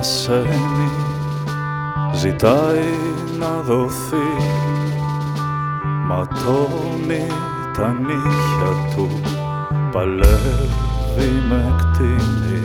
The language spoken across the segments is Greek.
ανασένει, ζητάει να δοθεί, ματώνει τα νύχια του, παλεύει με κτίνη,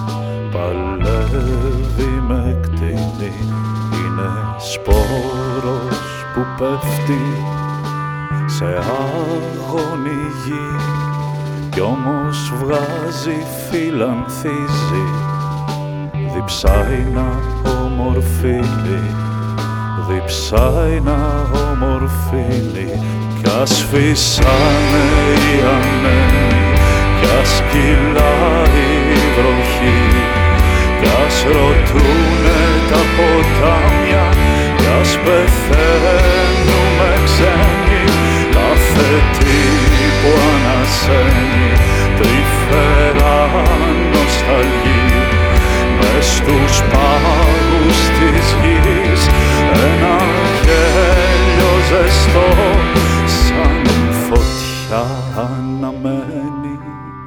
παλεύει με κτίνη. Είναι σπόρος που πέφτει σε άγωνη γη κι όμως βγάζει, φιλανθίζει, διψάει να ομορφύνει, διψάει να ομορφύνει. Κι ας φύσανε οι ανέμοι, κι ας κυλάει η βροχή, κι ας ρωτούνε τα ποτάμια, κι ας πεθαίνουμε ξένοι. Κάθε τι που ανασένει τρυφερά νοσταλγεί, μες στους πάγους της γης ένα γέλιο ζεστό σαν φωτιά αναμένει.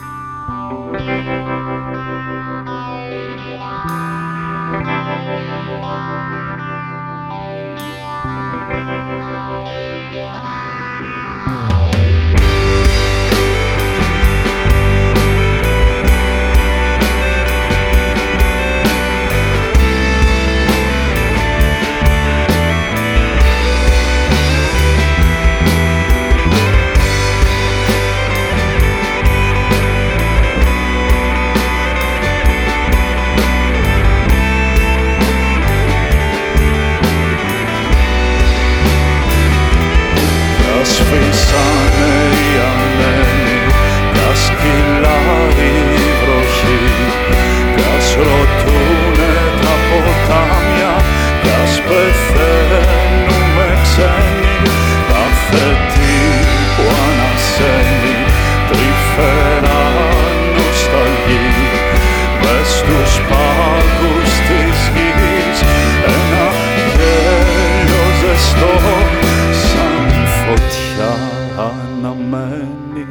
Σφίσανε οι ανέμοι, κι ας κυλάει η βροχή, κι ας ρωτούνε τα ποτάμια, κι ας πεθαίνουμε ξένοι. Κάθε τι που ανασένει τρυφερά νοσταλγεί, μες στους πάγους της γης ένα γέλιο ζεστό σαν φωτιά αναμένει.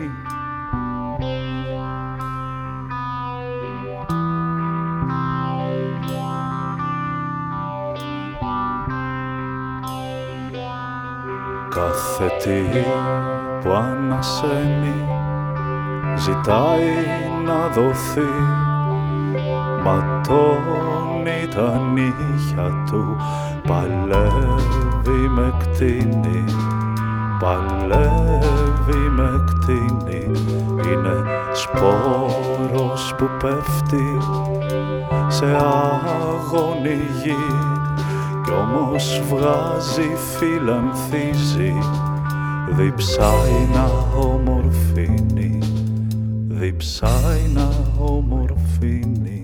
Κάθε τι που ανασένει ζητάει να δοθεί, ματώνει τα νύχια του, παλεύει με κτίνη, παλεύει με κτίνη. Είναι σπόρος που πέφτει σε άγωνη γη κι όμως βγάζει, φιλανθίζει, διψάει να ομορφύνει, διψάει να ομορφύνει.